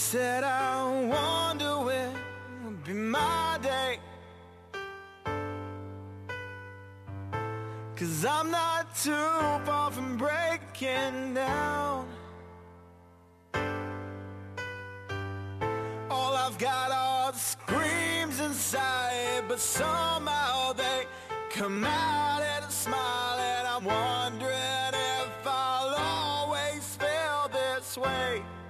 said I wonder when would be my day, 'cause I'm not too far from breaking down. All I've got are the screams inside, but somehow they come out and I smile, and I'm wondering if I'll always feel this way.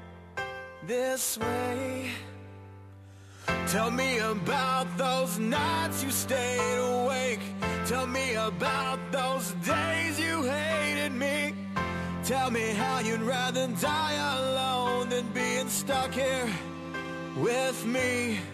Tell me about those nights you stayed awake. Tell me about those days you hated me. Tell me how you'd rather die alone than being stuck here with me.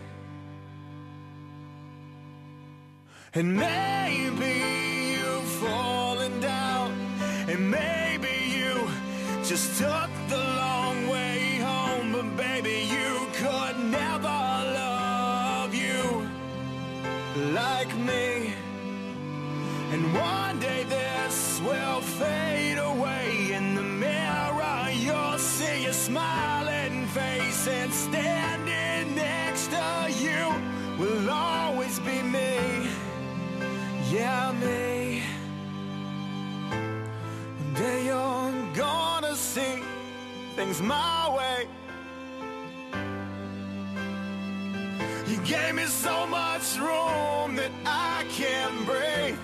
And maybe you've fallen down, and maybe you just took the long way home, but baby, you could never love you like me. And one day this will fade away. In the mirror you'll see your smiling face, and standing next to you will always be me. Yeah, me. One day you're gonna see things my way. You gave me so much room that I can't breathe.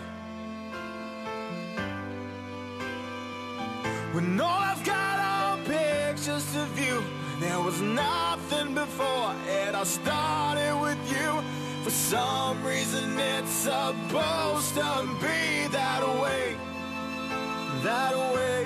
When all I've got are pictures of you, there was nothing before, and I started with you. For some reason it's supposed to be that way, that way.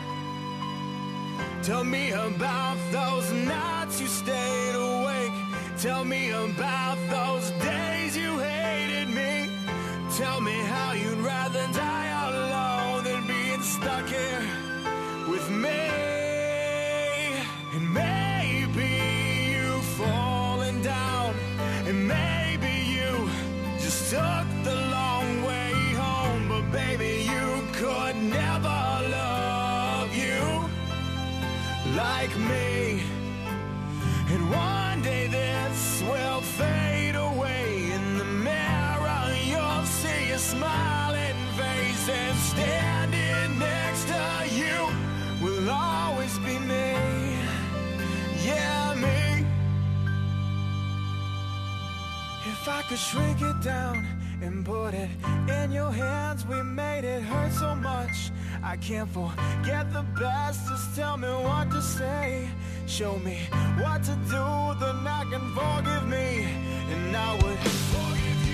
Tell me about those nights you stayed awake. Tell me about those days you hated me. Tell me how you'd rather die alone than being stuck here with me. And maybe you've fallen down, and maybe you just took the long way home, but baby, you could never love you like me. And one day this will fade away. In the mirror you'll see your smiling face, and standing next to you will always be me. Yeah, me. If I could shrink it down and put it in your hands, we made it hurt so much I can't forget the best. Just tell me what to say, show me what to do, then I can forgive me, and I would forgive you.